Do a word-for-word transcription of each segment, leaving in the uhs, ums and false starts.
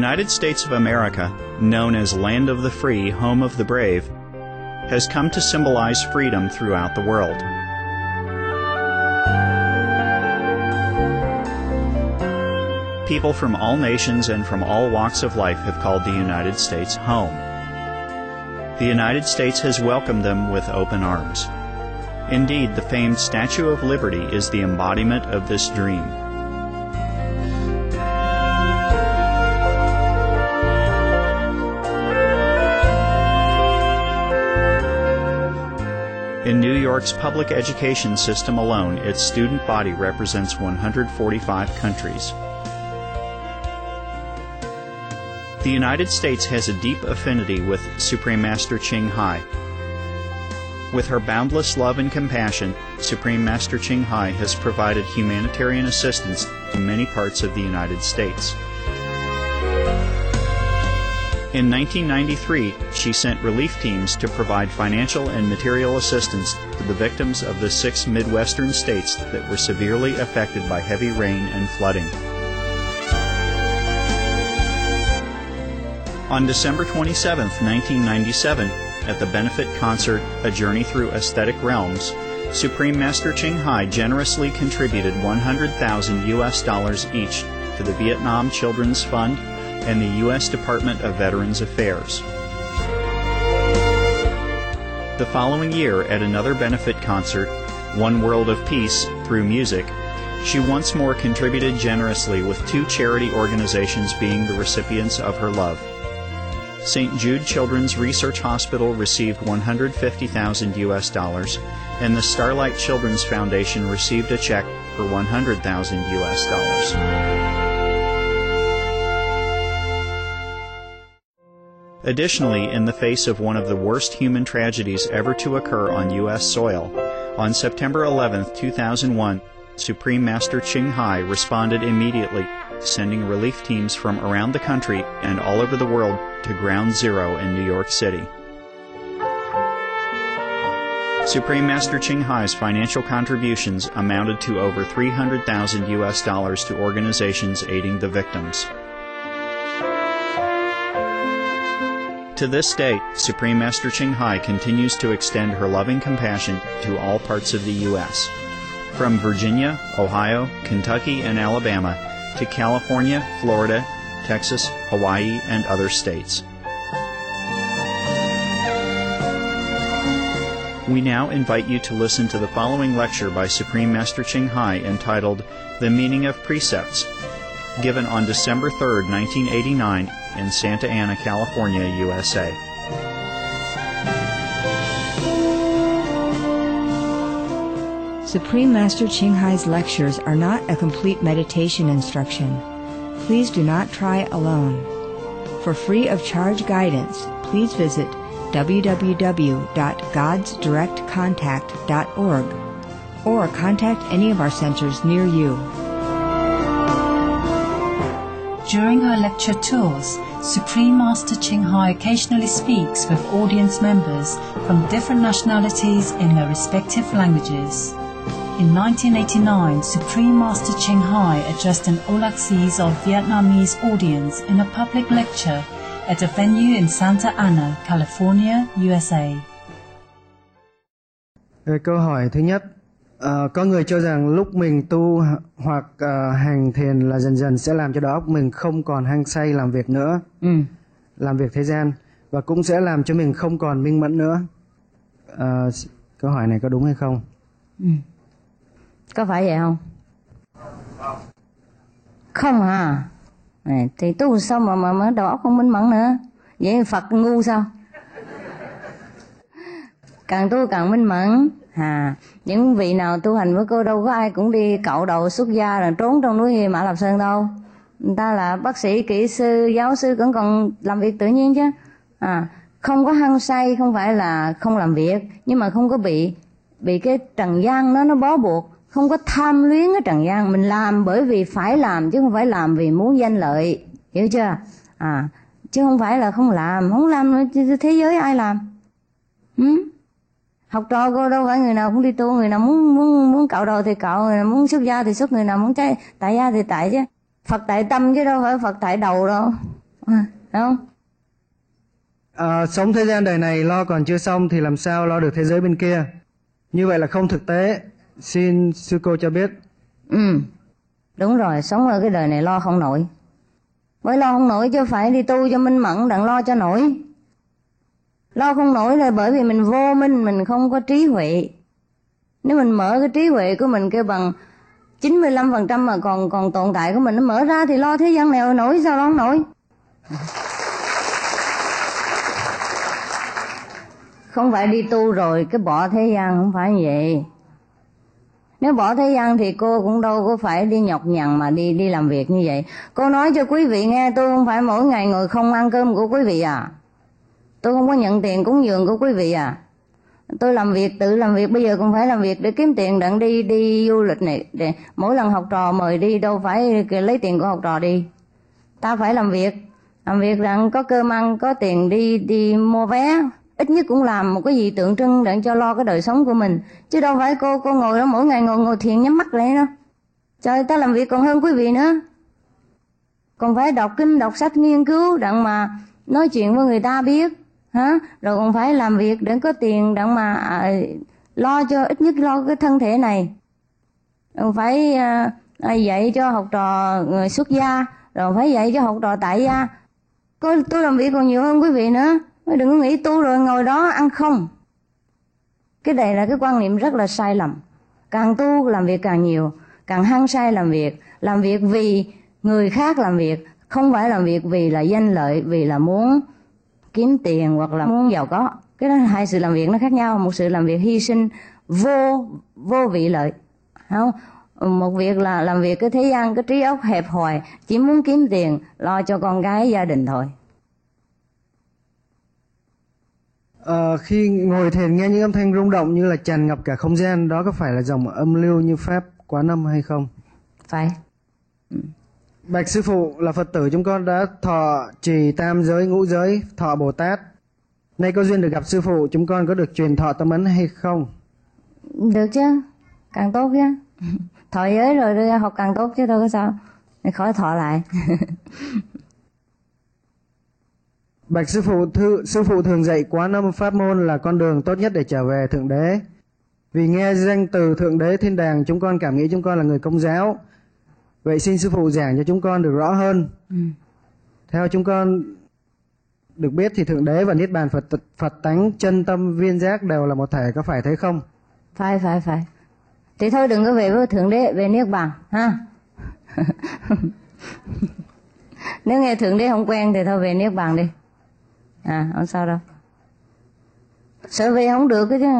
United States of America, known as Land of the Free, Home of the Brave, has come to symbolize freedom throughout the world. People from all nations and from all walks of life have called the United States home. The United States has welcomed them with open arms. Indeed, the famed Statue of Liberty is the embodiment of this dream. In New York's public education system alone, its student body represents one hundred forty-five countries. The United States has a deep affinity with Supreme Master Ching Hai. With her boundless love and compassion, Supreme Master Ching Hai has provided humanitarian assistance to many parts of the United States. In nineteen ninety-three, she sent relief teams to provide financial and material assistance to the victims of the six Midwestern states that were severely affected by heavy rain and flooding. On December twenty-seventh, nineteen ninety-seven, at the benefit concert A Journey Through Aesthetic Realms, Supreme Master Ching Hai generously contributed one hundred thousand U S dollars each to the Vietnam Children's Fund and the U S Department of Veterans Affairs. The following year, at another benefit concert, One World of Peace Through Music, she once more contributed generously, with two charity organizations being the recipients of her love. Saint Jude Children's Research Hospital received one hundred fifty thousand U S dollars, and the Starlight Children's Foundation received a check for one hundred thousand U S dollars. Additionally, in the face of one of the worst human tragedies ever to occur on U S soil, on September eleventh, two thousand one, Supreme Master Ching Hai responded immediately, sending relief teams from around the country and all over the world to Ground Zero in New York City. Supreme Master Ching Hai's financial contributions amounted to over three hundred thousand U S dollars to organizations aiding the victims. To this day, Supreme Master Ching Hai continues to extend her loving compassion to all parts of the U S, from Virginia, Ohio, Kentucky, and Alabama, to California, Florida, Texas, Hawaii, and other states. We now invite you to listen to the following lecture by Supreme Master Ching Hai entitled The Meaning of Precepts, given on December third, nineteen eighty-nine, in Santa Ana, California, U S A. Supreme Master Ching Hai's lectures are not a complete meditation instruction. Please do not try alone. For free of charge guidance, please visit w w w dot gods direct contact dot org or contact any of our centers near you. During her lecture tours, Supreme Master Ching Hai occasionally speaks with audience members from different nationalities in their respective languages. In nineteen eighty-nine, Supreme Master Ching Hai addressed an All Access of Vietnamese audience in a public lecture at a venue in Santa Ana, California, U S A. Câu hỏi thứ nhất, uh, có người cho rằng lúc mình tu hoặc uh, hành thiền là dần dần sẽ làm cho đầu óc mình không còn hăng say làm việc nữa, ừ. làm việc thế gian, và cũng sẽ làm cho mình không còn minh mẫn nữa. Uh, câu hỏi này có đúng hay không? Ừ. Có phải vậy không? Không hả? À, thì tu sao mà, mà, mà đầu óc không minh mẫn nữa? Vậy Phật ngu sao? Càng tu càng minh mẫn. À, những vị nào tu hành với cô đâu có ai cũng đi cạo đầu xuất gia rồi trốn trong núi Mã Lạp Sơn đâu. Người ta là bác sĩ, kỹ sư, giáo sư cũng còn làm việc tự nhiên chứ. À, không có hăng say không phải là không làm việc, nhưng mà không có bị bị cái trần gian nó nó bó buộc. Không có tham luyến cái trần gian. Mình làm bởi vì phải làm chứ không phải làm vì muốn danh lợi, hiểu chưa? À, chứ không phải là không làm. Không làm thế giới ai làm? Ừ? Học trò cô đâu phải người nào cũng đi tu. Người nào muốn muốn muốn cạo đầu thì cạo, người nào muốn xuất gia thì xuất, người nào muốn trái, tại gia thì tại chứ. Phật tại tâm chứ đâu phải Phật tại đầu đâu. à, không? À, sống thế gian đời này lo còn chưa xong thì làm sao lo được thế giới bên kia? Như vậy là không thực tế. Xin sư cô cho biết. Ừ, đúng rồi, sống ở cái đời này lo không nổi. Bởi lo không nổi chứ phải đi tu cho minh mẫn đặng lo cho nổi. Lo không nổi là bởi vì mình vô minh, mình không có trí huệ. Nếu mình mở cái trí huệ của mình kêu bằng chín mươi lăm phần trăm mà còn còn tồn tại của mình nó mở ra thì lo thế gian này nổi, sao lo không nổi? Không phải đi tu rồi cái bỏ thế gian, không phải như vậy. Nếu bỏ thế gian thì cô cũng đâu có phải đi nhọc nhằn mà đi đi làm việc như vậy. Cô nói cho quý vị nghe, tôi không phải mỗi ngày ngồi không ăn cơm của quý vị à. Tôi không có nhận tiền cúng dường của quý vị à. Tôi làm việc, tự làm việc, bây giờ cũng phải làm việc để kiếm tiền đặng đi đi du lịch này. Để mỗi lần học trò mời đi đâu phải lấy tiền của học trò đi. Ta phải làm việc, làm việc đặng có cơm ăn, có tiền đi đi mua vé. Ít nhất cũng làm một cái gì tượng trưng để cho lo cái đời sống của mình. Chứ đâu phải cô cô ngồi đó mỗi ngày ngồi ngồi thiền nhắm mắt lại đó. Trời, ta làm việc còn hơn quý vị nữa. Còn phải đọc kinh, đọc sách, nghiên cứu đặng mà nói chuyện với người ta biết. Hả? Rồi còn phải làm việc để có tiền đặng mà à, lo cho, ít nhất lo cái thân thể này. Rồi phải à, à, dạy cho học trò người xuất gia. Rồi phải dạy cho học trò tại gia. Có, tôi làm việc còn nhiều hơn quý vị nữa. Đừng có nghĩ tu rồi ngồi đó ăn không. Cái này là cái quan niệm rất là sai lầm. Càng tu làm việc càng nhiều, càng hăng say làm việc. Làm việc vì người khác làm việc, không phải làm việc vì là danh lợi, vì là muốn kiếm tiền hoặc là muốn giàu có. Cái đó hai sự làm việc nó khác nhau. Một sự làm việc hy sinh vô vô vị lợi, không? Một việc là làm việc cái thế gian, cái trí óc hẹp hòi, chỉ muốn kiếm tiền, lo cho con cái gia đình thôi. À, khi ngồi thiền nghe những âm thanh rung động như là tràn ngập cả không gian, đó có phải là dòng âm lưu như Pháp Quán Âm hay không? Phải. Ừ. Bạch sư phụ, là Phật tử chúng con đã thọ trì tam giới ngũ giới, thọ Bồ Tát. Nay có duyên được gặp sư phụ, chúng con có được truyền thọ tâm ấn hay không? Được chứ, càng tốt chứ. Thọ giới rồi đưa học càng tốt chứ đâu có sao. Khỏi thọ lại. Bạch sư phụ, thư, sư phụ thường dạy Quán Âm pháp môn là con đường tốt nhất để trở về Thượng Đế. Vì nghe danh từ Thượng Đế Thiên Đàng, chúng con cảm nghĩ chúng con là người Công giáo. Vậy xin sư phụ giảng cho chúng con được rõ hơn. Ừ. Theo chúng con được biết thì Thượng Đế và Niết Bàn Phật, Phật tánh, chân tâm, viên giác đều là một thể, có phải thế không? Phải, phải, phải. Thì thôi đừng có về với Thượng Đế, về Niết Bàn ha. Nếu nghe Thượng Đế không quen thì thôi về Niết Bàn đi. À, không sao đâu. Sợ về không được cái chứ.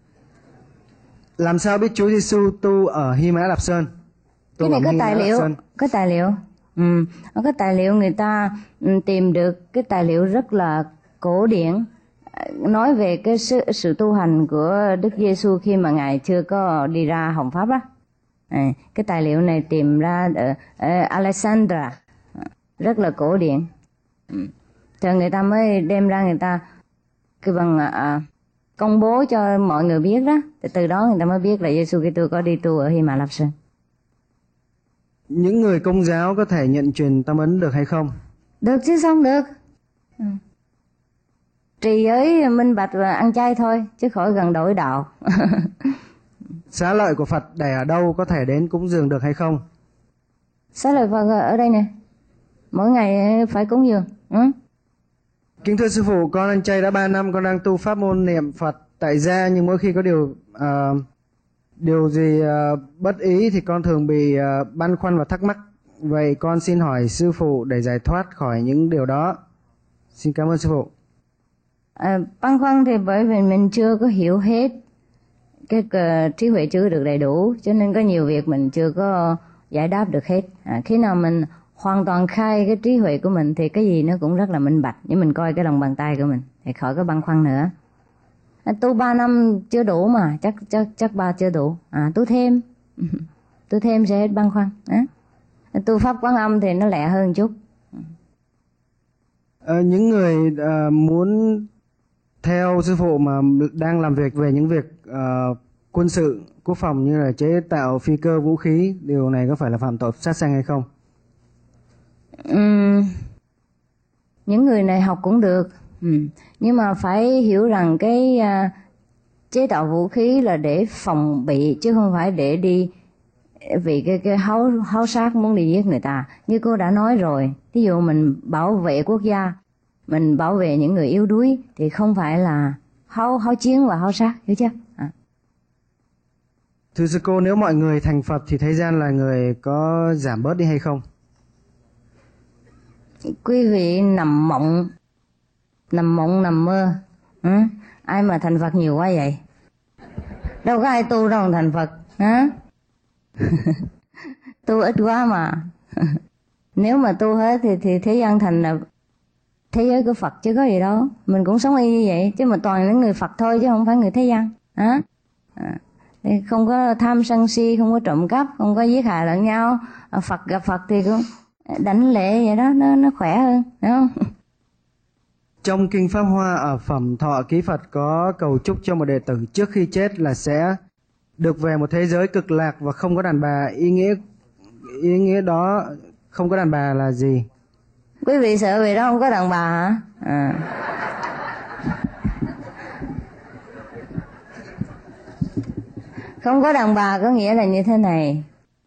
Làm sao biết Chúa Giêsu tu ở Hy Mã Lạp Sơn? Cái này có tài liệu, có tài liệu. Ừ, có tài liệu người ta tìm được cái tài liệu rất là cổ điển nói về cái sự, sự tu hành của Đức Giêsu khi mà ngài chưa có đi ra Hồng Pháp đó. À, cái tài liệu này tìm ra ở, ở Alexandra, rất là cổ điển. Ừ. Thì người ta mới đem ra, người ta cái bằng à, công bố cho mọi người biết đó. Thì từ đó người ta mới biết là Giêsu Kitô có đi tu ở Hy Mã Lạp Sơn. Những người Công giáo có thể nhận truyền tâm ấn được hay không? Được chứ sao không được. Ừ. Trì giới minh bạch và ăn chay thôi, chứ khỏi gần đổi đạo. Xá lợi của Phật để ở đâu, có thể đến cúng dường được hay không? Xá lợi Phật ở đây nè, mỗi ngày phải cúng dường. Ừ? Kính thưa sư phụ, con ăn chay đã ba năm, con đang tu pháp môn niệm Phật tại gia, nhưng mỗi khi có điều uh, điều gì uh, bất ý thì con thường bị uh, băn khoăn và thắc mắc. Vậy con xin hỏi sư phụ để giải thoát khỏi những điều đó. Xin cảm ơn sư phụ. À, băn khoăn thì bởi vì mình chưa có hiểu hết, cái uh, trí huệ chưa được đầy đủ, cho nên có nhiều việc mình chưa có giải đáp được hết. À, khi nào mình hoàn toàn khai cái trí huệ của mình thì cái gì nó cũng rất là minh bạch. Nhưng mình coi cái lòng bàn tay của mình thì khỏi có băn khoăn nữa. À, tu ba năm chưa đủ mà, chắc chắc chắc ba chưa đủ. À, tu thêm, tu thêm sẽ hết băn khoăn. À, tu pháp Quán Âm thì nó lẹ hơn chút. À, những người uh, muốn theo sư phụ mà đang làm việc về những việc uh, quân sự, quốc phòng như là chế tạo phi cơ, vũ khí, điều này có phải là phạm tội sát sanh hay không? Uhm, những người này học cũng được, ừ. nhưng mà phải hiểu rằng cái uh, chế tạo vũ khí là để phòng bị chứ không phải để đi vì cái cái háo háo sát muốn đi giết người ta. Như cô đã nói rồi, ví dụ mình bảo vệ quốc gia, mình bảo vệ những người yếu đuối thì không phải là háo háo chiến và háo sát, hiểu chưa? À. Thưa sư cô, nếu mọi người thành Phật thì thế gian là người có giảm bớt đi hay không? Quý vị nằm mộng, nằm mộng nằm mơ. Ừ? Ai mà thành Phật nhiều quá vậy? Đâu có ai tu đâu thành Phật, hả? Tu ít quá mà. Nếu mà tu hết thì thì thế gian thành là thế giới của Phật chứ có gì đâu. Mình cũng sống y như vậy chứ mà toàn những người Phật thôi chứ không phải người thế gian, hả? À, không có tham sân si, không có trộm cắp, không có giết hại lẫn nhau. Phật gặp Phật thì cũng đảnh lễ vậy đó, nó nó khỏe hơn, đúng không? Trong Kinh Pháp Hoa ở phẩm Thọ Ký Phật có cầu chúc cho một đệ tử trước khi chết là sẽ được về một thế giới cực lạc và không có đàn bà. Ý nghĩa ý nghĩa đó không có đàn bà là gì? Quý vị sợ về đó không có đàn bà hả? À. Không có đàn bà có nghĩa là như thế này.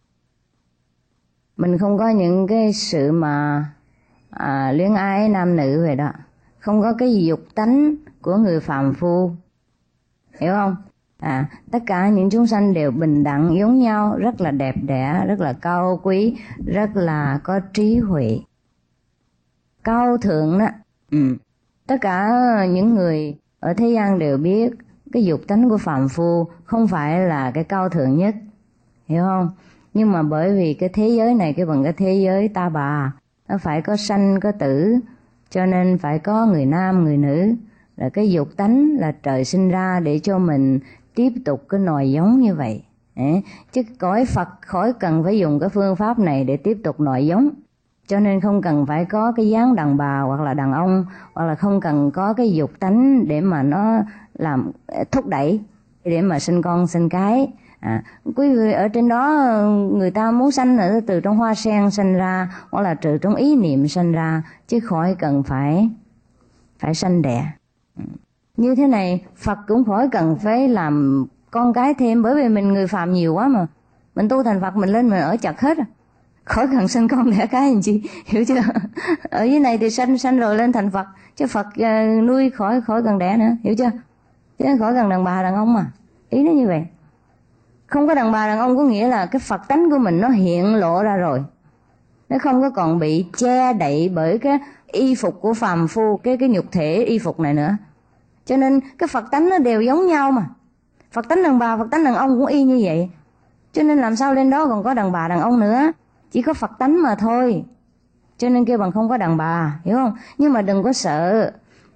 Mình không có những cái sự mà à, luyến ái nam nữ vậy đó. Không có cái dục tánh của người phàm phu. Hiểu không? À, tất cả những chúng sanh đều bình đẳng giống nhau, rất là đẹp đẽ, rất là cao quý, rất là có trí huệ. Cao thượng đó. Ừ. Tất cả những người ở thế gian đều biết cái dục tánh của phàm phu không phải là cái cao thượng nhất. Hiểu không? Nhưng mà bởi vì cái thế giới này cái bằng cái thế giới ta bà, nó phải có sanh có tử, cho nên phải có người nam người nữ. Là cái dục tánh là trời sinh ra để cho mình tiếp tục cái nòi giống như vậy. Đấy. Chứ cõi Phật khỏi cần phải dùng cái phương pháp này để tiếp tục nòi giống. Cho nên không cần phải có cái dáng đàn bà hoặc là đàn ông, hoặc là không cần có cái dục tánh để mà nó làm thúc đẩy để mà sinh con sinh cái. À, quý vị ở trên đó người ta muốn sanh ở từ trong hoa sen sanh ra, hoặc là từ trong ý niệm sanh ra, chứ khỏi cần phải phải sanh đẻ. Như thế này Phật cũng khỏi cần phải làm con cái thêm, bởi vì mình người phàm nhiều quá mà. Mình tu thành Phật mình lên mình ở chật hết, khỏi cần sinh con đẻ cái làm chi, hiểu chưa? Ở dưới này thì sanh sanh rồi lên thành Phật, chứ Phật uh, nuôi khỏi khỏi cần đẻ nữa, hiểu chưa? Chứ khỏi cần đàn bà đàn ông mà. Ý nó như vậy. Không có đàn bà đàn ông có nghĩa là cái Phật tánh của mình nó hiện lộ ra rồi, nó không có còn bị che đậy bởi cái y phục của phàm phu, cái cái nhục thể y phục này nữa. Cho nên cái Phật tánh nó đều giống nhau mà. Phật tánh đàn bà, Phật tánh đàn ông cũng y như vậy. Cho nên làm sao lên đó còn có đàn bà đàn ông nữa, chỉ có Phật tánh mà thôi. Cho nên kêu bằng không có đàn bà, hiểu không? Nhưng mà đừng có sợ.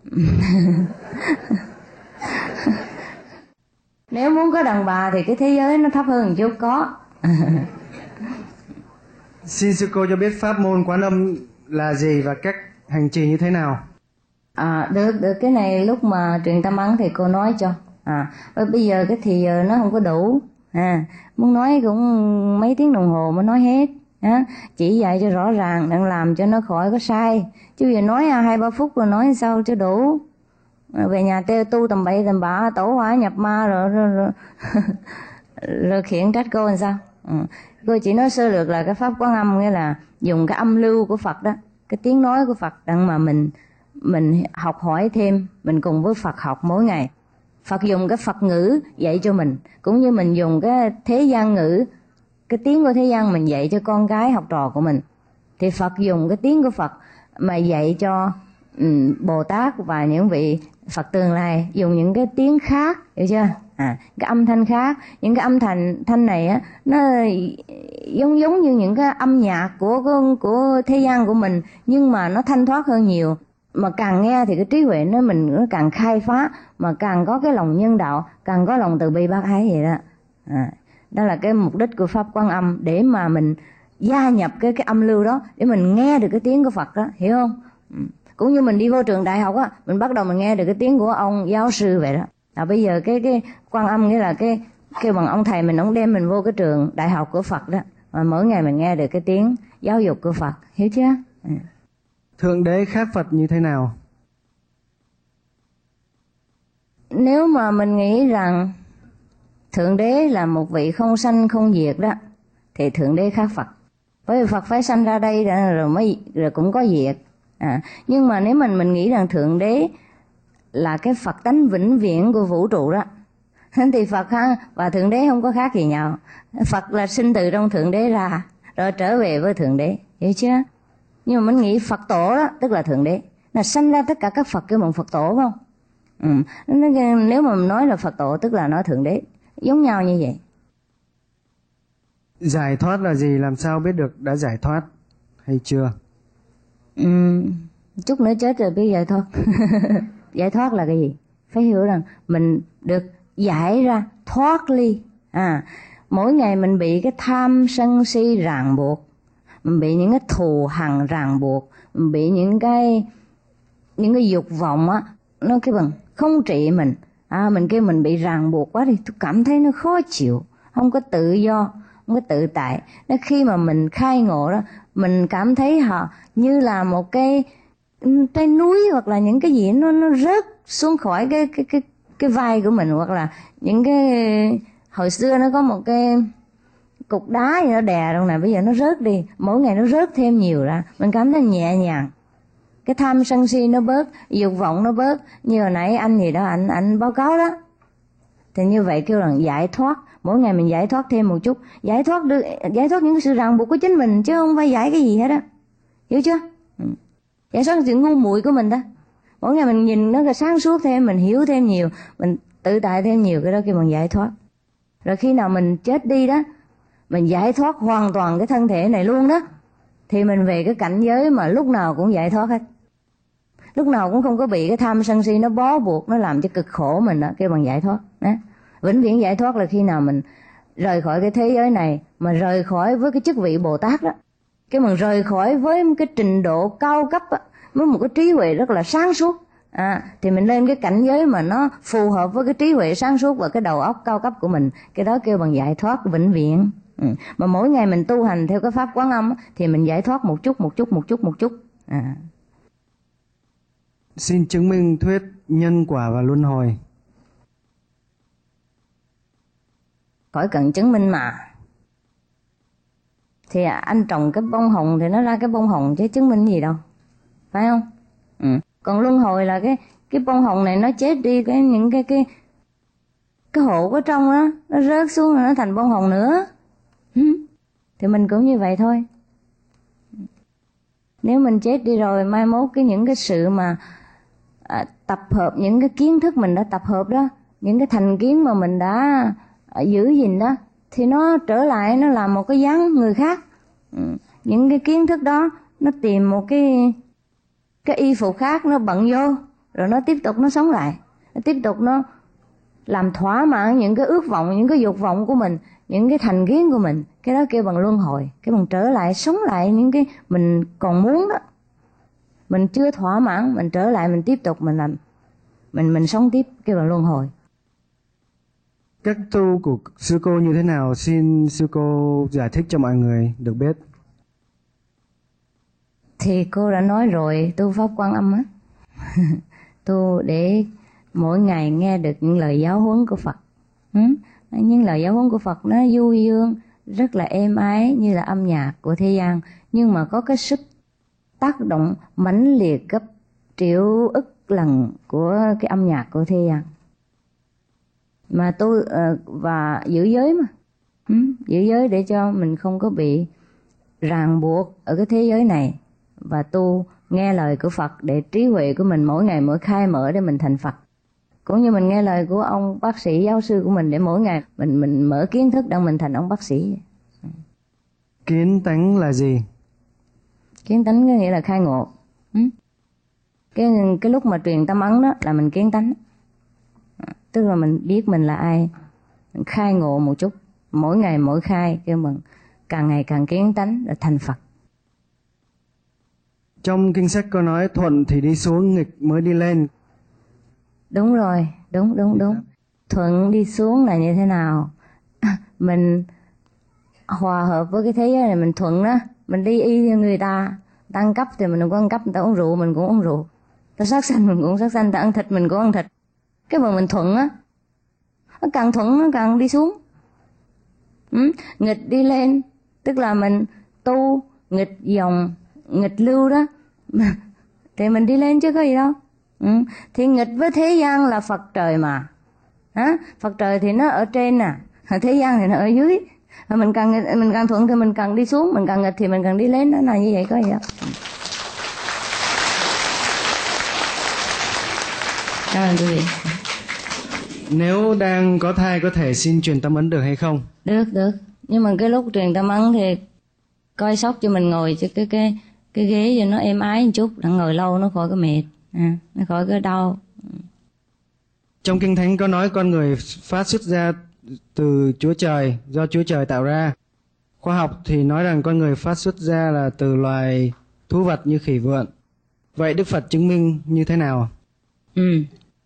Nếu muốn có đàn bà thì cái thế giới nó thấp hơn một chút có. Xin sư cô cho biết pháp môn Quán Âm là gì và cách hành trì như thế nào? À, được, được, cái này lúc mà truyền tâm ấn thì cô nói cho. À, bây giờ cái thì giờ nó không có đủ. À, muốn nói cũng mấy tiếng đồng hồ mới nói hết. À, chỉ dạy cho rõ ràng, đừng làm cho nó khỏi có sai. Chứ giờ nói hai ba phút rồi nói sao cho đủ. Về nhà tê tu tầm bậy tầm bạ, tổ hỏa nhập ma rồi rồi, rồi, rồi khiển trách cô làm sao? Ừ. Cô chỉ nói sơ lược là cái pháp Quán Âm, nghĩa là dùng cái âm lưu của Phật đó, cái tiếng nói của Phật đặng mà mình mình học hỏi thêm, mình cùng với Phật học mỗi ngày. Phật dùng cái Phật ngữ dạy cho mình, cũng như mình dùng cái thế gian ngữ, cái tiếng của thế gian mình dạy cho con cái học trò của mình. Thì Phật dùng cái tiếng của Phật mà dạy cho um, Bồ Tát và những vị Phật tương lai dùng những cái tiếng khác, hiểu chưa? À, cái âm thanh khác, những cái âm thanh thanh này á, nó giống giống như những cái âm nhạc của của, của thế gian của mình, nhưng mà nó thanh thoát hơn nhiều. Mà càng nghe thì cái trí huệ nó mình nó càng khai phá, mà càng có cái lòng nhân đạo, càng có lòng từ bi bác ái vậy đó. À, đó là cái mục đích của pháp Quán Âm, để mà mình gia nhập cái cái âm lưu đó, để mình nghe được cái tiếng của Phật đó, hiểu không? Ừ. Cũng như mình đi vô trường đại học á, mình bắt đầu mình nghe được cái tiếng của ông giáo sư vậy đó. À, bây giờ cái cái Quán Âm nghĩa là cái kêu bằng ông thầy mình, ông đem mình vô cái trường đại học của Phật đó, mà mỗi ngày mình nghe được cái tiếng giáo dục của Phật, hiểu chưa? Ừ. Thượng đế khác Phật như thế nào? Nếu mà mình nghĩ rằng Thượng đế là một vị không sanh không diệt đó, thì Thượng đế khác Phật. Bởi vì Phật phải sanh ra đây rồi mới rồi cũng có diệt. À, nhưng mà nếu mình mình nghĩ rằng Thượng đế là cái Phật tánh vĩnh viễn của vũ trụ đó, thì Phật và Thượng đế không có khác gì nhau. Phật là sinh từ trong Thượng đế ra, rồi trở về với Thượng đế, hiểu chưa? Nhưng mà mình nghĩ Phật tổ đó, tức là Thượng đế, là sanh ra tất cả các Phật kêu bằng Phật tổ, phải không? Ừ. Nếu mà mình nói là Phật tổ, tức là nói Thượng đế, giống nhau như vậy. Giải thoát là gì? Làm sao biết được đã giải thoát hay chưa? Ừ. Chút nữa chết rồi biết giải thoát. Giải thoát là cái gì? Phải hiểu rằng mình được giải ra, thoát ly. À, mỗi ngày mình bị cái tham sân si ràng buộc, mình bị những cái thù hằn ràng buộc, mình bị những cái những cái dục vọng á, nó cái bằng không trị mình. À, mình kêu mình bị ràng buộc quá thì tôi cảm thấy nó khó chịu, không có tự do, không có tự tại. Nó khi mà mình khai ngộ đó, mình cảm thấy họ như là một cái cái núi hoặc là những cái gì nó nó rớt xuống khỏi cái cái cái cái vai của mình, hoặc là những cái hồi xưa nó có một cái cục đá gì nó đè trong này, bây giờ nó rớt đi, mỗi ngày nó rớt thêm nhiều ra, mình cảm thấy nhẹ nhàng. Cái tham sân si nó bớt, dục vọng nó bớt. Như hồi nãy anh gì đó anh anh báo cáo đó, thì như vậy kêu là giải thoát. Mỗi ngày mình giải thoát thêm một chút, giải thoát được giải thoát những cái sự ràng buộc của chính mình, chứ không phải giải cái gì hết á, hiểu chưa? Ừ. Giải thoát sự ngu muội của mình đó. Mỗi ngày mình nhìn nó sáng suốt thêm, mình hiểu thêm nhiều, mình tự tại thêm nhiều, cái đó kêu bằng giải thoát. Rồi khi nào mình chết đi đó, mình giải thoát hoàn toàn cái thân thể này luôn đó, thì mình về cái cảnh giới mà lúc nào cũng giải thoát hết, lúc nào cũng không có bị cái tham sân si nó bó buộc, nó làm cho cực khổ mình đó, kêu bằng giải thoát đó. Vĩnh viễn giải thoát là khi nào mình rời khỏi cái thế giới này, mà rời khỏi với cái chức vị Bồ Tát đó, cái mình rời khỏi với một cái trình độ cao cấp đó, với một cái trí huệ rất là sáng suốt. À, thì mình lên cái cảnh giới mà nó phù hợp với cái trí huệ sáng suốt và cái đầu óc cao cấp của mình, cái đó kêu bằng giải thoát vĩnh viễn. Ừ. Mà mỗi ngày mình tu hành theo cái pháp Quán Âm thì mình giải thoát một chút một chút một chút một chút. À. Xin chứng minh thuyết nhân quả và luân hồi. Khỏi cần chứng minh mà. Thì anh trồng cái bông hồng thì nó ra cái bông hồng chứ chứng minh gì đâu, phải không? Ừ. Còn luân hồi là cái cái bông hồng này nó chết đi, cái những cái cái cái hột ở trong đó nó rớt xuống rồi nó thành bông hồng nữa. Ừ. Thì mình cũng như vậy thôi. Nếu mình chết đi rồi, mai mốt cái những cái sự mà à, tập hợp những cái kiến thức mình đã tập hợp đó, những cái thành kiến mà mình đã à, giữ gìn đó, thì nó trở lại nó làm một cái dáng người khác. Ừ. Những cái kiến thức đó nó tìm một cái cái y phục khác, nó bận vô, rồi nó tiếp tục nó sống lại, nó tiếp tục nó làm thỏa mãn những cái ước vọng, những cái dục vọng của mình, những cái thành kiến của mình. Cái đó kêu bằng luân hồi, cái bằng trở lại sống lại những cái mình còn muốn đó, mình chưa thỏa mãn, mình trở lại mình tiếp tục mình làm, mình mình sống tiếp, kêu bằng luân hồi. Cách tu của sư cô như thế nào? Xin sư cô giải thích cho mọi người được biết. Thì cô đã nói rồi, tu pháp Quán Âm á. Tu để mỗi ngày nghe được những lời giáo huấn của Phật. Ừ? Những lời giáo huấn của Phật nó du dương, rất là êm ái như là âm nhạc của thế gian, nhưng mà có cái sức tác động mãnh liệt gấp triệu ức lần của cái âm nhạc của thế gian. Mà tu uh, và giữ giới mà. Ừ? Giữ giới để cho mình không có bị ràng buộc ở cái thế giới này, và tu nghe lời của Phật để trí huệ của mình mỗi ngày mỗi khai mở để mình thành Phật. Cũng như mình nghe lời của ông bác sĩ giáo sư của mình để mỗi ngày mình mình mở kiến thức để mình thành ông bác sĩ. Kiến tánh là gì? Kiến tánh có nghĩa là khai ngộ. Ừ? Cái cái lúc mà truyền tâm ấn đó là mình kiến tánh. Tức là mình biết mình là ai, mình khai ngộ một chút, mỗi ngày mỗi khai, kêu mình càng ngày càng kiến tánh là thành Phật. Trong kinh sách có nói thuận thì đi xuống, nghịch mới đi lên. Đúng rồi, đúng đúng đúng. Thuận đi xuống là như thế nào? Mình hòa hợp với cái thế giới này, mình thuận đó, mình đi y như người ta, người Ta ăn cắp thì mình cũng ăn cắp, ta uống rượu mình cũng uống rượu, ta sát sanh mình cũng uống sát sanh, ta ăn thịt mình cũng ăn thịt. Cái mà mình thuận á, nó càng thuận nó càng đi xuống. Ừ? Nghịch đi lên, tức là mình tu nghịch dòng, nghịch lưu đó, thì mình đi lên chứ có gì đâu. Ừ? Thì nghịch với thế gian là Phật trời mà. Hả? Phật trời thì nó ở trên nè, thế gian thì nó ở dưới. Mình càng mình càng thuận thì mình càng đi xuống, mình càng nghịch thì mình càng đi lên, nó là như vậy có gì đâu. Cảm ơn quý vị. Nếu đang có thai có thể xin truyền tâm ấn được hay không? Được, được. Nhưng mà cái lúc truyền tâm ấn thì coi sóc cho mình ngồi cho cái cái cái ghế cho nó êm ái một chút, đặng ngồi lâu nó khỏi cái mệt, à, nó khỏi cái đau. Trong Kinh Thánh có nói con người phát xuất ra từ Chúa Trời, do Chúa Trời tạo ra. Khoa học thì nói rằng con người phát xuất ra là từ loài thú vật như khỉ vượn. Vậy Đức Phật chứng minh như thế nào? Ừ.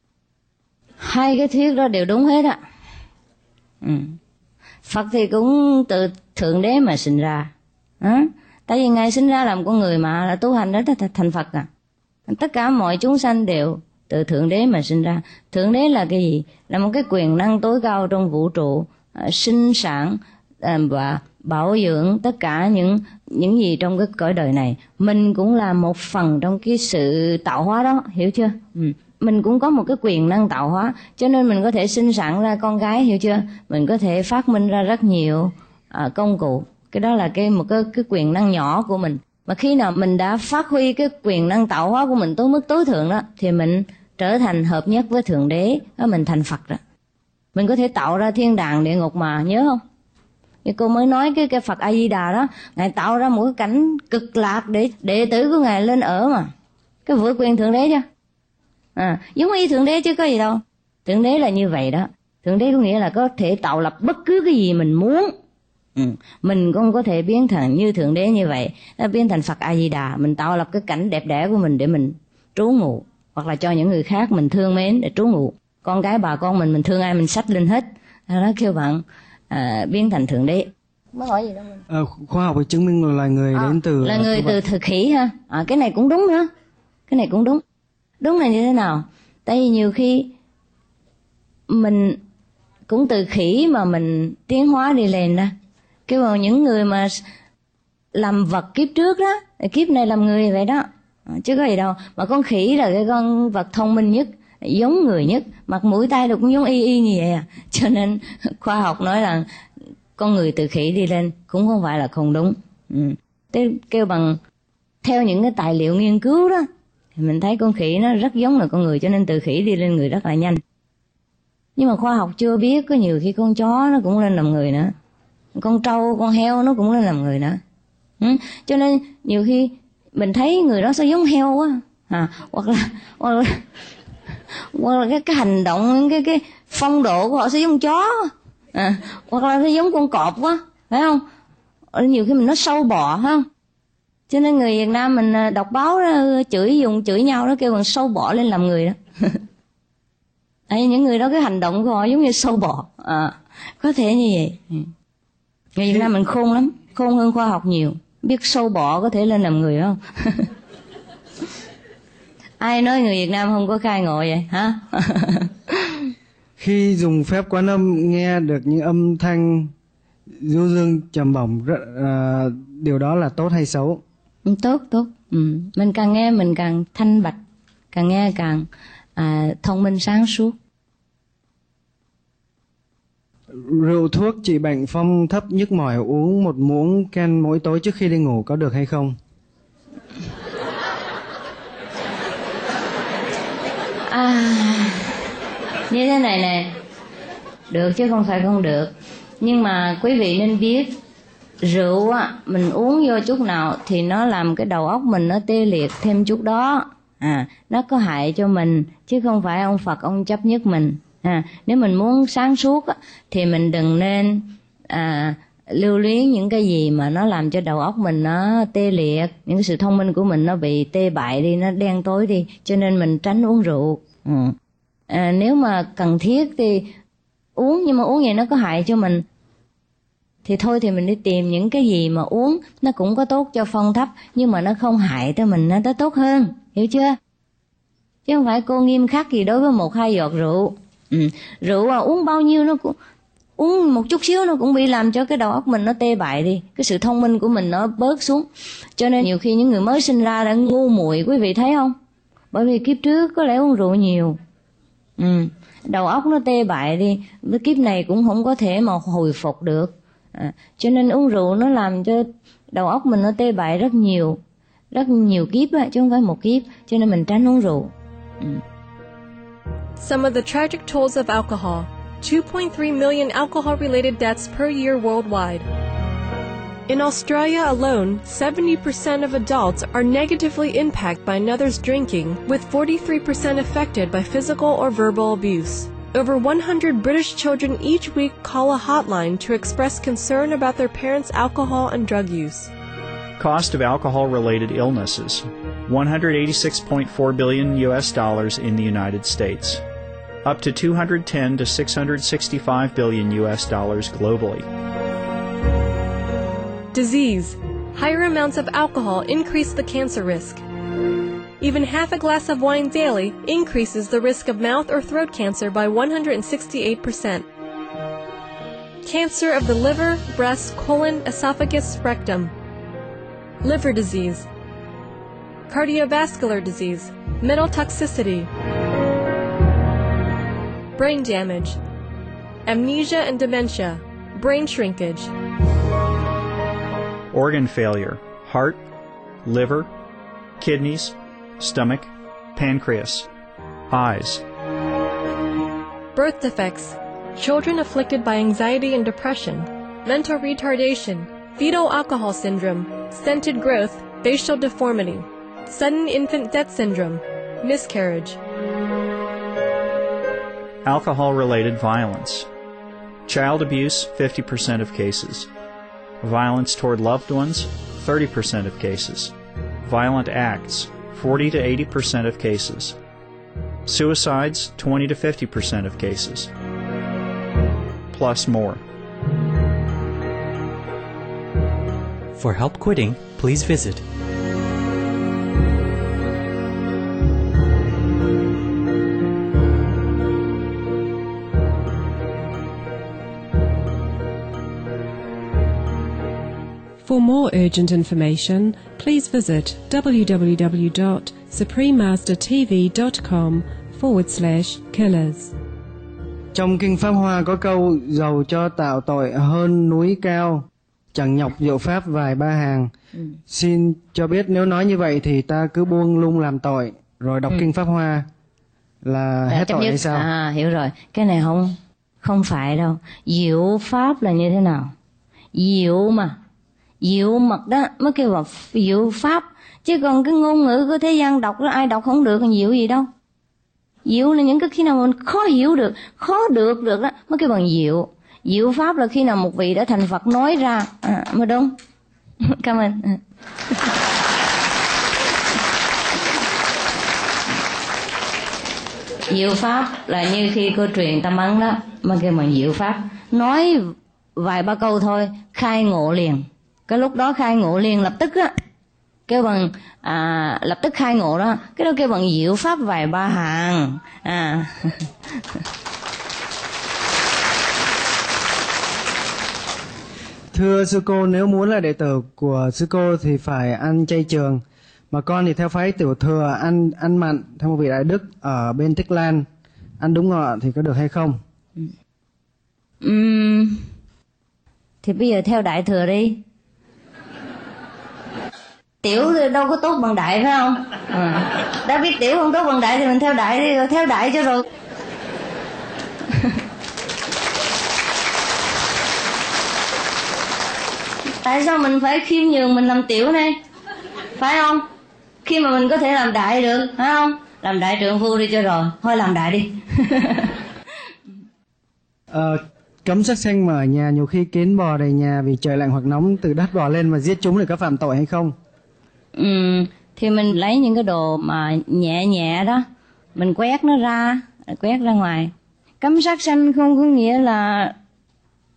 Hai cái thuyết đó đều đúng hết á. Ừ. Phật thì cũng từ Thượng Đế mà sinh ra. À, tại vì Ngài sinh ra làm con người mà, là tu hành đó thành Phật à. Tất cả mọi chúng sanh đều từ Thượng Đế mà sinh ra. Thượng Đế là cái gì? Là một cái quyền năng tối cao trong vũ trụ, à, sinh sản à, và bảo dưỡng tất cả những những gì trong cái cõi đời này. Mình cũng là một phần trong cái sự tạo hóa đó, hiểu chưa? Ừ. Mình cũng có một cái quyền năng tạo hóa, cho nên mình có thể sinh sản ra con gái, hiểu chưa? Mình có thể phát minh ra rất nhiều à, công cụ. Cái đó là cái một cái, cái quyền năng nhỏ của mình. Mà khi nào mình đã phát huy cái quyền năng tạo hóa của mình tới mức tối thượng đó, thì mình trở thành hợp nhất với Thượng Đế, đó mình thành Phật rồi. Mình có thể tạo ra thiên đàng địa ngục mà, nhớ không? Thì cô mới nói cái, cái Phật A Di Đà đó, Ngài tạo ra một cái cảnh cực lạc để đệ tử của Ngài lên ở mà. Cái vượt quyền Thượng Đế chứ. À, giống như Thượng Đế chứ có gì đâu. Thượng Đế là như vậy đó. Thượng Đế có nghĩa là có thể tạo lập bất cứ cái gì mình muốn. Ừ. Mình cũng có thể biến thành như Thượng Đế như vậy, biến thành Phật A Di Đà. Mình tạo lập cái cảnh đẹp đẽ của mình để mình trú ngụ, hoặc là cho những người khác mình thương mến để trú ngụ. Con cái bà con mình mình thương ai mình xách lên hết. Đó kêu bạn à, biến thành Thượng Đế. Mới hỏi gì đâu mình. À, khoa học chứng minh là loài người à, đến từ là người từ thực khỉ ha. À, cái này cũng đúng nữa. Cái này cũng đúng. Đúng là như thế nào? Tại vì nhiều khi mình cũng từ khỉ mà mình tiến hóa đi lên đó. Cái vào những người mà làm vật kiếp trước đó, kiếp này làm người vậy đó, chứ có gì đâu. Mà con khỉ là cái con vật thông minh nhất, giống người nhất, mặt mũi tay đều cũng giống y y như vậy à. Cho nên khoa học nói là con người từ khỉ đi lên cũng không phải là không đúng. Ừ. Thế kêu bằng theo những cái tài liệu nghiên cứu đó thì mình thấy con khỉ nó rất giống là con người, cho nên từ khỉ đi lên người rất là nhanh. Nhưng mà khoa học chưa biết, có nhiều khi con chó nó cũng lên làm người nữa, con trâu, con heo nó cũng lên làm người nữa. Ừ. Cho nên nhiều khi mình thấy người đó sao giống heo quá à, hoặc là hoặc là, hoặc là cái, cái hành động, cái cái phong độ của họ sẽ giống chó à, hoặc là nó giống con cọp quá, phải không? Nhiều khi mình nói sâu bọ, phải không? Cho nên người Việt Nam mình đọc báo đó, chửi dùng chửi nhau đó, kêu bằng sâu bọ lên làm người đó. Ấy, những người đó cái hành động của họ giống như sâu bọ à, có thể như vậy. Người Việt Nam mình khôn lắm, khôn hơn khoa học nhiều, biết sâu bọ có thể lên làm người không? Ai nói người Việt Nam không có khai ngộ vậy hả? Khi dùng phép Quán Âm nghe được những âm thanh du dương trầm bổng, à, điều đó là tốt hay xấu? Tốt, tốt. Ừ. Mình càng nghe mình càng thanh bạch, càng nghe càng à, thông minh sáng suốt. Rượu thuốc trị bệnh phong thấp nhức mỏi uống một muỗng ken mỗi tối trước khi đi ngủ có được hay không? À, như thế này nè, được chứ không phải không được. Nhưng mà quý vị nên biết, rượu á, mình uống vô chút nào thì nó làm cái đầu óc mình nó tê liệt thêm chút đó. À, nó có hại cho mình, chứ không phải ông Phật ông chấp nhất mình. À, nếu mình muốn sáng suốt á, thì mình đừng nên à, lưu luyến những cái gì mà nó làm cho đầu óc mình nó tê liệt, những cái sự thông minh của mình nó bị tê bại đi, nó đen tối đi. Cho nên mình tránh uống rượu. Ừ. À, nếu mà cần thiết thì uống, nhưng mà uống vậy nó có hại cho mình thì thôi thì mình đi tìm những cái gì mà uống nó cũng có tốt cho phân thấp, nhưng mà nó không hại tới mình, nó tốt hơn, hiểu chưa? Chứ không phải cô nghiêm khắc gì đối với một hai giọt rượu. Ừ. Rượu à, uống bao nhiêu nó cũng uống một chút xíu nó cũng bị làm cho cái đầu óc mình nó tê bại đi, cái sự thông minh của mình nó bớt xuống. Cho nên nhiều khi những người mới sinh ra đã ngu muội, quý vị thấy không? Bởi vì kiếp trước có lẽ uống rượu nhiều. Ừ. Đầu óc nó tê bại đi, với kiếp này cũng không có thể mà hồi phục được. À, cho nên uống rượu nó làm cho đầu óc mình nó tê bại rất nhiều, rất nhiều kiếp á, chứ không phải một kiếp. Cho nên mình tránh uống rượu. Ừ. Some of the tragic tolls of alcohol. two point three million alcohol-related deaths per year worldwide. In Australia alone, seventy percent of adults are negatively impacted by another's drinking, with forty-three percent affected by physical or verbal abuse. Over one hundred British children each week call a hotline to express concern about their parents' alcohol and drug use. Cost of alcohol-related illnesses, one hundred eighty-six point four billion U S dollars in the United States, up to two hundred ten to six hundred sixty-five billion U S dollars globally. Disease. Higher amounts of alcohol increase the cancer risk. Even half a glass of wine daily increases the risk of mouth or throat cancer by one hundred sixty-eight percent. Cancer of the liver, breast, colon, esophagus, rectum. Liver disease. Cardiovascular disease. Metal toxicity. Brain damage. Amnesia and dementia. Brain shrinkage. Organ failure, heart, liver, kidneys, stomach, pancreas, eyes. Birth defects. Children afflicted by anxiety and depression. Mental retardation. Fetal alcohol syndrome. Stunted growth. Facial deformity. Sudden infant death syndrome. Miscarriage. Alcohol-related violence. Child abuse, fifty percent of cases. Violence toward loved ones, thirty percent of cases. Violent acts, forty to eighty percent of cases. Suicides, twenty to fifty percent of cases. Plus more. For help quitting, please visit For more urgent information, please visit w w w dot supreme master t v dot com forward slash killers. Trong Kinh Pháp Hoa có câu giàu cho tạo tội hơn núi cao, chẳng nhọc diệu pháp vài ba hàng. Ừ. Xin cho biết nếu nói như vậy thì ta cứ buông lung làm tội, rồi đọc ừ. Kinh Pháp Hoa là hết tội hay sao? À, hiểu rồi. Cái này không không phải đâu. Diệu pháp là như thế nào? Diệu mà. Diệu mật đó mới kêu là diệu pháp. Chứ còn cái ngôn ngữ của thế gian đọc đó ai đọc không được, còn diệu gì đâu. Diệu là những cái khi nào mình khó hiểu được, khó được được đó mới kêu bằng diệu. Diệu pháp là khi nào một vị đã thành Phật nói ra à, mới đúng. Cảm ơn. Diệu pháp là như khi cô truyền tâm ấn đó mới kêu bằng diệu pháp. Nói vài ba câu thôi khai ngộ liền. Cái lúc đó khai ngộ liền lập tức á, kêu bằng à, lập tức khai ngộ đó, cái đó kêu bằng diệu pháp vài ba hàng. À. Thưa sư cô, nếu muốn là đệ tử của sư cô thì phải ăn chay trường, mà con thì theo phái tiểu thừa ăn ăn mặn theo một vị đại đức ở bên Tích Lan, ăn đúng ngọ thì có được hay không? Uhm, thì bây giờ theo đại thừa đi. Tiểu thì đâu có tốt bằng đại phải không? À, đã biết tiểu không tốt bằng đại thì mình theo đại đi, rồi theo đại cho rồi. Tại sao mình phải khiêm nhường mình làm tiểu này? Phải không? Khi mà mình có thể làm đại được, phải không? Làm đại trượng phu đi cho rồi, thôi làm đại đi. Ờ, cấm sát sanh mà ở nhà nhiều khi kiến bò đầy nhà vì trời lạnh hoặc nóng từ đất bò lên mà giết chúng thì có phạm tội hay không? Ừ, thì mình lấy những cái đồ mà nhẹ nhẹ đó, mình quét nó ra, quét ra ngoài. Cấm sát sanh không có nghĩa là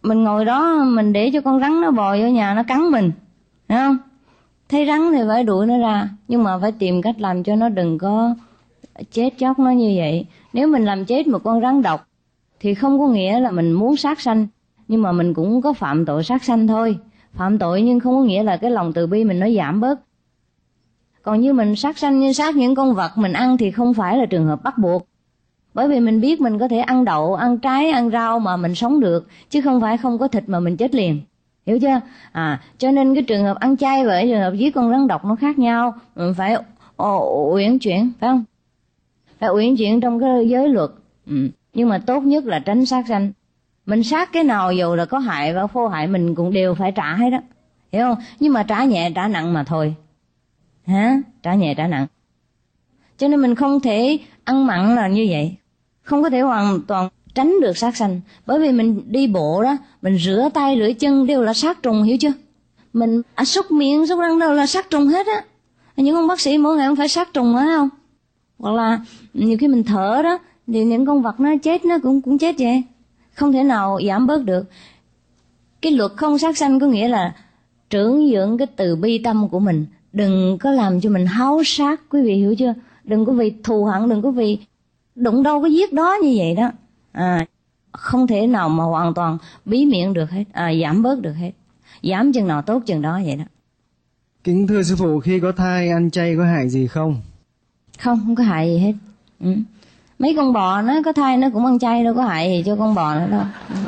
mình ngồi đó mình để cho con rắn nó bò vô nhà nó cắn mình, thấy không? Thấy rắn thì phải đuổi nó ra, nhưng mà phải tìm cách làm cho nó đừng có chết chóc nó như vậy. Nếu mình làm chết một con rắn độc thì không có nghĩa là mình muốn sát sanh, nhưng mà mình cũng có phạm tội sát sanh thôi. Phạm tội nhưng không có nghĩa là cái lòng từ bi mình nó giảm bớt. Còn như mình sát sanh như sát những con vật mình ăn thì không phải là trường hợp bắt buộc. Bởi vì mình biết mình có thể ăn đậu, ăn trái, ăn rau mà mình sống được, chứ không phải không có thịt mà mình chết liền. Hiểu chưa? À, cho nên cái trường hợp ăn chay và trường hợp giết con rắn độc nó khác nhau. Mình phải uyển chuyển, phải không? Phải uyển chuyển trong cái giới luật. Ừ. Nhưng mà tốt nhất là tránh sát sanh. Mình sát cái nào dù là có hại và vô hại mình cũng đều phải trả hết đó. Hiểu không? Nhưng mà trả nhẹ trả nặng mà thôi. Hả? Trả nhẹ trả nặng. Cho nên mình không thể ăn mặn là như vậy. Không có thể hoàn toàn tránh được sát sanh. Bởi vì mình đi bộ đó, mình rửa tay rửa chân đều là sát trùng, hiểu chưa? Mình à, xúc miệng xúc răng đều là sát trùng hết á. Những ông bác sĩ mỗi ngày không phải sát trùng hết không? Hoặc là nhiều khi mình thở đó thì những con vật nó chết nó cũng cũng chết vậy. Không thể nào giảm bớt được. Cái luật không sát sanh có nghĩa là trưởng dưỡng cái từ bi tâm của mình. Đừng có làm cho mình háo sát, quý vị hiểu chưa? Đừng có vì thù hận, đừng có vì đụng đâu có giết đó như vậy đó. À, không thể nào mà hoàn toàn bí miệng được hết, à, giảm bớt được hết. Giảm chừng nào tốt chừng đó vậy đó. Kính thưa sư phụ, khi có thai ăn chay có hại gì không? Không, không có hại gì hết. Ừ. Mấy con bò nó có thai nó cũng ăn chay, đâu có hại gì cho con bò nữa đâu.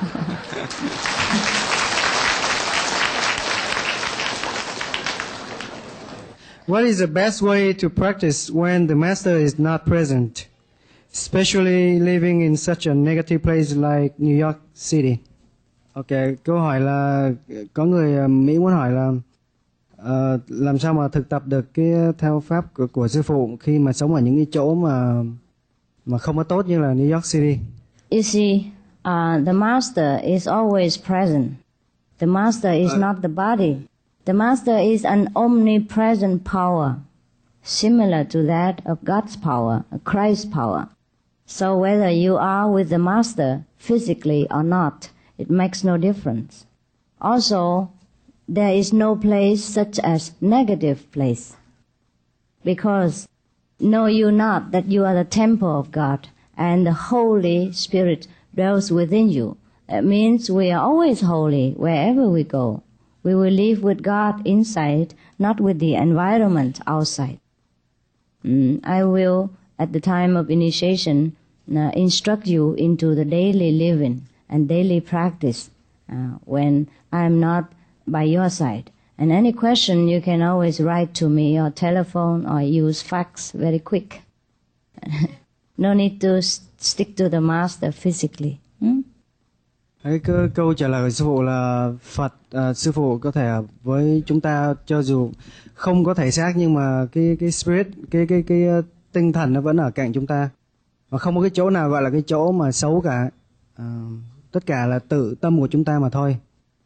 What is the best way to practice when the master is not present, especially living in such a negative place like New York City? Ok, câu hỏi là có người Mỹ muốn hỏi là uh, làm sao mà thực tập được cái theo pháp của, của sư phụ khi mà sống ở những cái chỗ mà mà không có tốt như là New York City. You see, uh, the master is always present. The master is uh, not the body. The master is an omnipresent power, similar to that of God's power, Christ's power. So whether you are with the master physically or not, it makes no difference. Also, there is no place such as negative place, because know you not that you are the temple of God and the Holy Spirit dwells within you. That means we are always holy wherever we go. We will live with God inside, not with the environment outside. Mm, I will, at the time of initiation, uh, instruct you into the daily living and daily practice uh, when I am not by your side. And any question you can always write to me or telephone or use fax very quick. No need to st- stick to the master physically. Hmm? Cái câu, câu trả lời của sư phụ là Phật, uh, sư phụ có thể với chúng ta cho dù không có thể xác nhưng mà cái cái spirit, cái cái cái uh, tinh thần nó vẫn ở cạnh chúng ta, và không có cái chỗ nào gọi là cái chỗ mà xấu cả. Uh, tất cả là tự tâm của chúng ta mà thôi.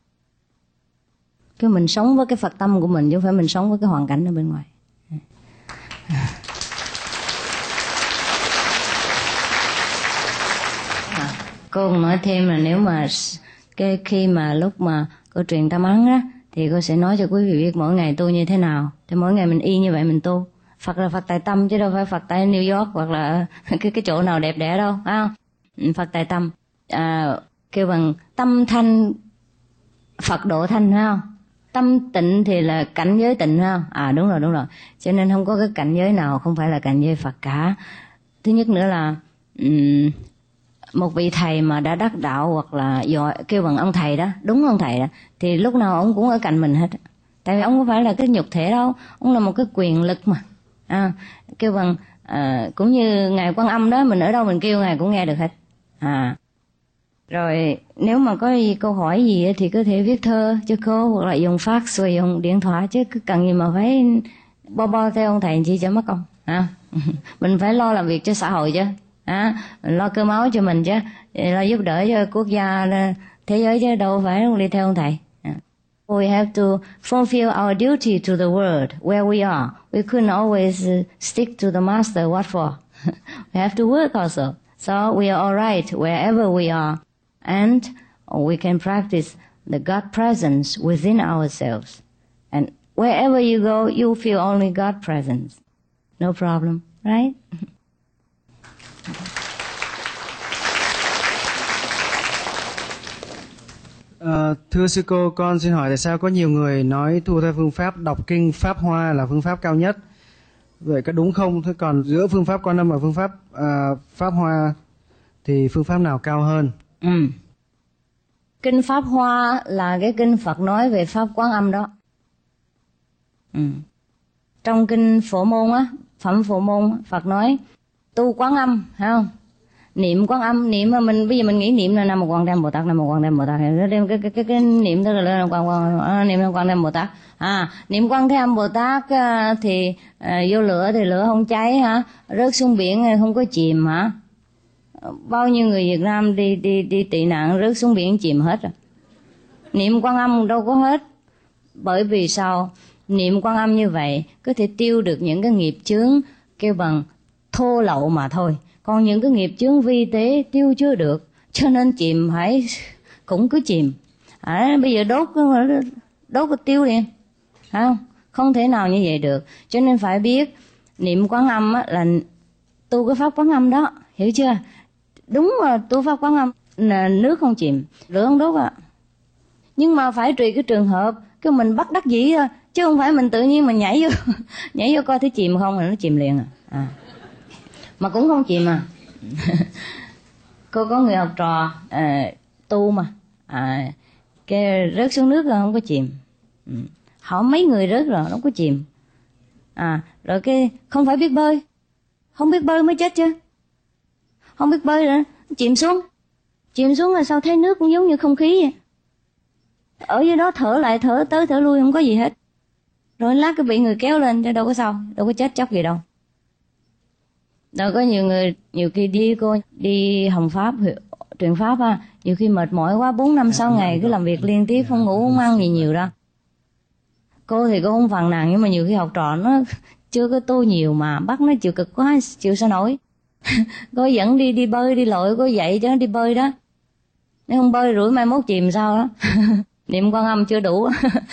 Cái mình sống với cái Phật tâm của mình chứ không phải mình sống với cái hoàn cảnh ở bên ngoài. À, cô còn nói thêm là nếu mà cái khi mà lúc mà cô truyền tâm ấn á thì cô sẽ nói cho quý vị biết mỗi ngày tu như thế nào. Thì mỗi ngày mình y như vậy mình tu. Phật là Phật tại tâm chứ đâu phải Phật tại New York hoặc là cái cái chỗ nào đẹp đẽ đâu, phải không? Phật tại tâm. À, kêu bằng tâm thanh Phật độ thanh, phải không? Tâm tịnh thì là cảnh giới tịnh, phải không? À đúng rồi, đúng rồi. Cho nên không có cái cảnh giới nào không phải là cảnh giới Phật cả. Thứ nhất nữa là um, một vị thầy mà đã đắc đạo hoặc là giỏi, kêu bằng ông thầy đó, đúng ông thầy đó, thì lúc nào ông cũng ở cạnh mình hết. Tại vì ông không phải là cái nhục thể đâu, ông là một cái quyền lực mà. À, kêu bằng à, cũng như Ngài Quan Âm đó, mình ở đâu mình kêu Ngài cũng nghe được hết. À, rồi nếu mà có gì, câu hỏi gì thì có thể viết thơ cho cô hoặc là dùng fax rồi dùng điện thoại, chứ cứ cần gì mà phải bo bo theo ông thầy chi cho mất công. À, mình phải lo làm việc cho xã hội chứ. À, mình lo cơm áo cho mình chứ, lo giúp đỡ cho quốc gia thế giới chứ đâu phải đi theo ông thầy. À. We have to fulfill our duty to the world where we are. We couldn't always stick to the master. What for? We have to work also. So we are all right wherever we are. And or we can practice the God presence within ourselves. And wherever you go, you feel only God presence. No problem, right? À, thưa sư cô, con xin hỏi tại sao có nhiều người nói tu theo phương pháp đọc kinh Pháp Hoa là phương pháp cao nhất? Vậy có đúng không? Thế còn giữa phương pháp Quan Âm và phương pháp à, Pháp Hoa thì phương pháp nào cao hơn? Ừ. Kinh Pháp Hoa là cái kinh Phật nói về Pháp Quán Âm đó. Ừ. Trong kinh Phổ Môn á, Phẩm Phổ Môn, Phật nói tu Quán Âm, phải không? Niệm Quán Âm, niệm mà mình bây giờ mình nghĩ niệm là Nam Mô Quan Âm Bồ Tát, Nam Mô Quan Âm Bồ Tát, đem cái cái cái, cái niệm đó là lên quan quan niệm Quan Âm Bồ Tát. À, niệm Quan Thế Âm Bồ Tát thì à, vô lửa thì lửa không cháy hả? Rớt xuống biển không có chìm hả? Bao nhiêu người Việt Nam đi đi đi tị nạn rớt xuống biển chìm hết rồi. Niệm Quan Âm đâu có hết. Bởi vì sao? Niệm Quan Âm như vậy có thể tiêu được những cái nghiệp chướng kêu bằng thô lậu mà thôi. Còn những cái nghiệp chướng vi tế tiêu chưa được, cho nên chìm phải cũng cứ chìm. À, bây giờ đốt đốt cái tiêu liền, không? Không thể nào như vậy được. Cho nên phải biết niệm Quán Âm á, là tu cái pháp Quán Âm đó, hiểu chưa? Đúng là tu pháp Quán Âm là nước không chìm, lửa không đốt ạ. À. Nhưng mà phải tùy cái trường hợp, cái mình bắt đắc dĩ thôi, chứ không phải mình tự nhiên mình nhảy vô nhảy vô coi thấy chìm không là nó chìm liền à. À. Mà cũng không chìm à. Cô có người học trò à, tu mà à, cái rớt xuống nước rồi không có chìm. Ừ. Họ mấy người rớt rồi không có chìm. À, rồi cái không phải biết bơi, không biết bơi mới chết chứ. Không biết bơi rồi chìm xuống, chìm xuống là sao thấy nước cũng giống như không khí vậy. Ở dưới đó thở lại thở tới thở lui không có gì hết. Rồi lát cái bị người kéo lên chứ đâu có sao, đâu có chết chóc gì đâu. Đâu có nhiều người nhiều khi đi cô đi hồng pháp truyền pháp á, nhiều khi mệt mỏi quá bốn năm sáu ngày cứ làm việc liên tiếp không ngủ không ăn gì nhiều đâu. Cô thì cô không phàn nàn, nhưng mà nhiều khi học trò nó chưa có tu nhiều mà bắt nó chịu cực quá chịu sao nổi. Cô dẫn đi đi bơi đi lội, cô dạy cho nó đi bơi đó. Nếu không bơi rủi mai mốt chìm sao đó. Niệm Quan Âm chưa đủ.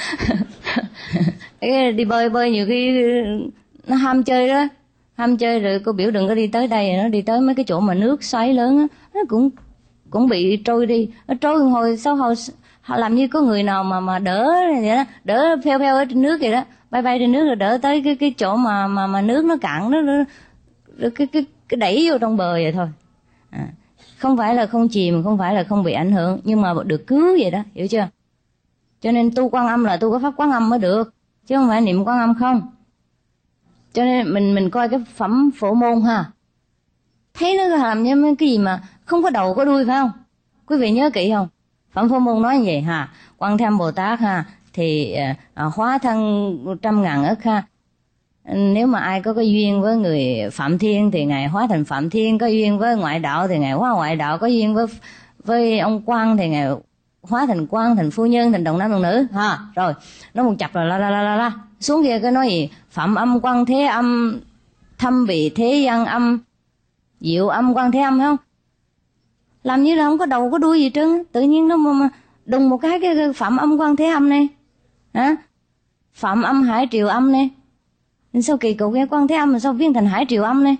Đi bơi bơi nhiều khi nó ham chơi đó, ham chơi rồi cô biểu đừng có đi tới đây, nó đi tới mấy cái chỗ mà nước xoáy lớn á, nó cũng cũng bị trôi đi. Nó trôi một hồi sau hồi họ làm như có người nào mà mà đỡ vậy đó, đỡ pheo pheo ở trên nước vậy đó, bay bay trên nước rồi đỡ tới cái cái chỗ mà mà mà nước nó cạn đó, rồi cái cái cái đẩy vô trong bờ vậy thôi. À, không phải là không chìm, không phải là không bị ảnh hưởng, nhưng mà được cứu vậy đó, hiểu chưa? Cho nên tu Quan Âm là tu cái pháp Quán Âm mới được, chứ không phải niệm Quan Âm không. Cho nên mình mình coi cái phẩm Phổ Môn ha, thấy nó làm như cái gì mà không có đầu có đuôi phải không? Quý vị nhớ kỹ không? Phẩm Phổ Môn nói như vậy ha, Quan Thế Âm Bồ Tát ha thì à, hóa thân trăm ngàn ức ha. Nếu mà ai có cái duyên với người Phạm Thiên thì ngài hóa thành Phạm Thiên, có duyên với ngoại đạo thì ngài hóa ngoại đạo, có duyên với với ông Quan thì ngài hóa thành Quan, thành phu nhân, thành đồng nam đồng nữ ha. Rồi nó một chập rồi la la la la la xuống kia cái nói gì Phạm Âm Quan Thế Âm, Thâm Vị Thế Gian Âm, Diệu Âm Quan Thế Âm, phải không? Làm như là không có đầu có đuôi gì trơn, tự nhiên nó mà, mà đùng một cái, cái, cái Phạm Âm Quan Thế Âm này hả, Phạm Âm Hải Triều Âm này, sao kỳ cục cái Quan Thế Âm mà sao biến thành Hải Triều Âm này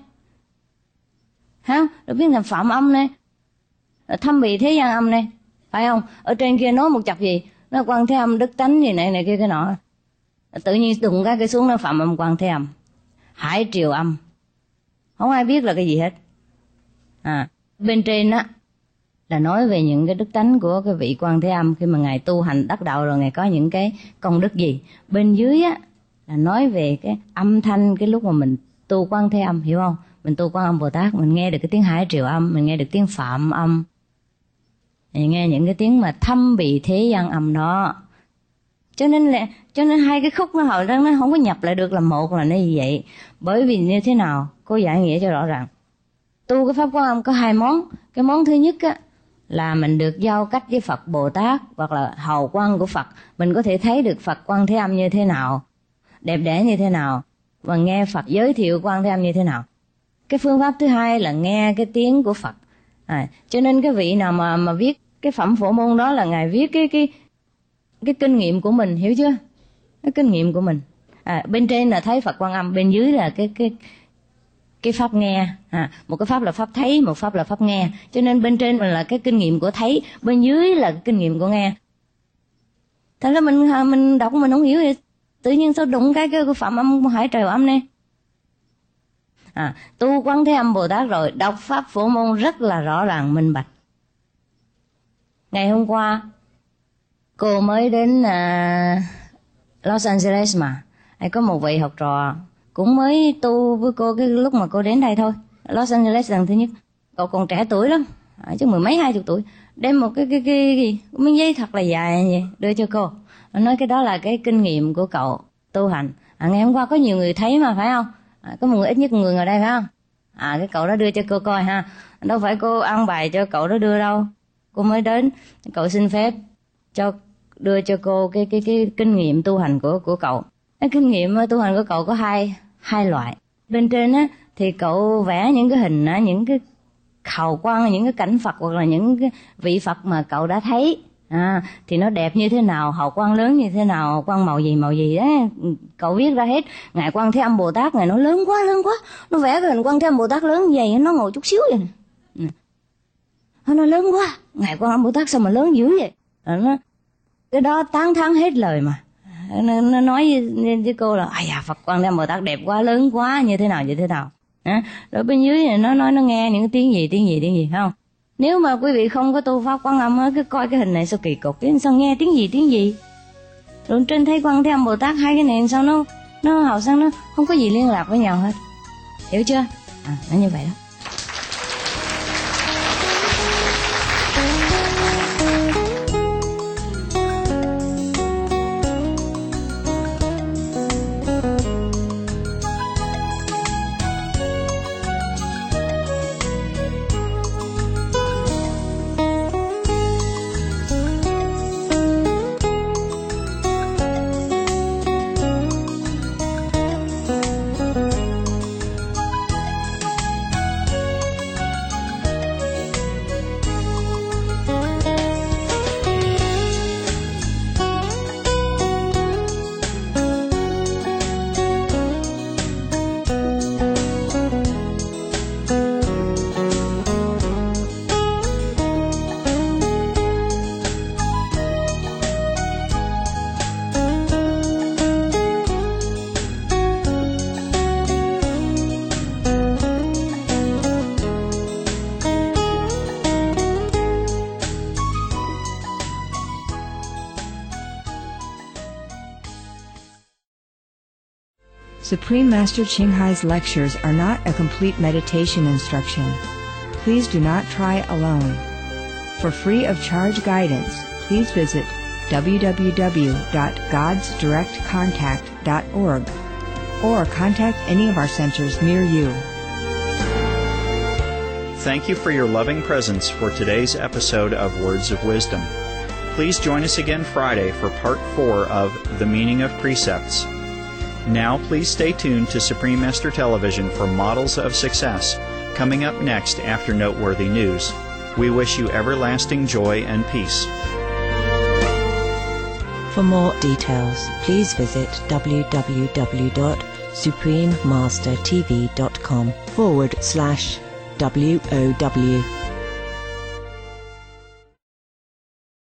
hả, rồi biến thành Phạm Âm này, Thâm Vị Thế Gian Âm này, phải không? Ở trên kia nói một chập gì nó Quan Thế Âm đức tánh gì này này kia cái nọ, tự nhiên đụng cái cái xuống nó Phạm Âm Quan Thế Âm, Hải Triều Âm, không ai biết là cái gì hết. À, bên trên á là nói về những cái đức tánh của cái vị Quan Thế Âm khi mà ngài tu hành đắc đạo rồi ngài có những cái công đức gì. Bên dưới á là nói về cái âm thanh cái lúc mà mình tu Quan Thế Âm, hiểu không? Mình tu Quan Âm Bồ Tát mình nghe được cái tiếng Hải Triều Âm, mình nghe được tiếng Phạm Âm, mình nghe những cái tiếng mà Thâm Vị Thế Gian Âm đó. Cho nên là cho nên hai cái khúc nó hồi đó nó không có nhập lại được làm một, là nó như vậy. Bởi vì như thế nào? Cô giải nghĩa cho rõ ràng. Tu cái pháp Quan Âm có hai món. Cái món thứ nhất á là mình được giao cách với Phật Bồ Tát hoặc là hào quang của Phật, mình có thể thấy được Phật Quan Thế Âm như thế nào, đẹp đẽ như thế nào, và nghe Phật giới thiệu Quan Thế Âm như thế nào. Cái phương pháp thứ hai là nghe cái tiếng của Phật. À, cho nên cái vị nào mà mà viết cái phẩm phổ môn đó là Ngài viết cái cái cái kinh nghiệm của mình, hiểu chưa? Cái kinh nghiệm của mình. À, bên trên là thấy Phật Quan Âm, bên dưới là cái cái cái pháp nghe. À, một cái pháp là pháp thấy, một pháp là pháp nghe. Cho nên bên trên mình là cái kinh nghiệm của thấy, bên dưới là cái kinh nghiệm của nghe. Thật ra mình mình đọc mình không hiểu gì, tự nhiên sao đụng cái cái, cái Phạm Âm Hải Trời Âm này. À, tu Quán Thế Âm Bồ Tát rồi, đọc pháp phổ môn rất là rõ ràng minh bạch. Ngày hôm qua cô mới đến uh, Los Angeles mà, hay có một vị học trò cũng mới tu với cô cái lúc mà cô đến đây thôi. Los Angeles lần thứ nhất, cậu còn trẻ tuổi lắm, à, chứ mười mấy hai chục tuổi, đem một cái cái cái gì miếng giấy thật là dài như vậy đưa cho cô, nói cái đó là cái kinh nghiệm của cậu tu hành. À, ngày hôm qua có nhiều người thấy mà phải không? À, có một người, ít nhất một người ngồi đây phải không? À, cái cậu đó đưa cho cô coi ha, đâu phải cô ăn bài cho cậu đó đưa đâu, cô mới đến, cậu xin phép cho đưa cho cô cái cái cái kinh nghiệm tu hành của của cậu. Cái kinh nghiệm tu hành của cậu có hai hai loại. Bên trên á thì cậu vẽ những cái hình á, những cái hào quang, những cái cảnh Phật hoặc là những cái vị Phật mà cậu đã thấy. À, thì nó đẹp như thế nào, hào quang lớn như thế nào, hào quang màu gì màu gì á, cậu viết ra hết. Ngài Quan Thế Âm Bồ Tát này nó lớn quá lớn quá, nó vẽ cái hình Quan Thế Âm Bồ Tát lớn như vậy, nó ngồi chút xíu vậy nè. Nó lớn quá, Ngài Quan Âm Bồ Tát sao mà lớn dữ vậy? À, nó, cái đó tán thán hết lời mà. Nó, nó nói với, với cô là ai à, Phật Quan Thế Âm Bồ Tát đẹp quá, lớn quá, như thế nào như thế nào. À, rồi bên dưới này nó nói nó nghe những tiếng gì tiếng gì tiếng gì không? Nếu mà quý vị không có tu pháp Quan Âm á, cứ coi cái hình này sao kỳ cục, sao nghe tiếng gì tiếng gì. Rồi trên thấy Quan Thế Âm Bồ Tát hai cái này sao nó nó hào sang nó không có gì liên lạc với nhau hết, hiểu chưa? À, nó như vậy đó. Supreme Master Ching Hai's lectures are not a complete meditation instruction. Please do not try alone. For free of charge guidance, please visit w w w dot gods direct contact dot org or contact any of our centers near you. Thank you for your loving presence for today's episode of Words of Wisdom. Please join us again Friday for part four of The Meaning of Precepts. Now please stay tuned to Supreme Master Television for Models of Success, coming up next after noteworthy news. We wish you everlasting joy and peace. For more details, please visit w w w dot supreme master t v dot com forward slash W O W.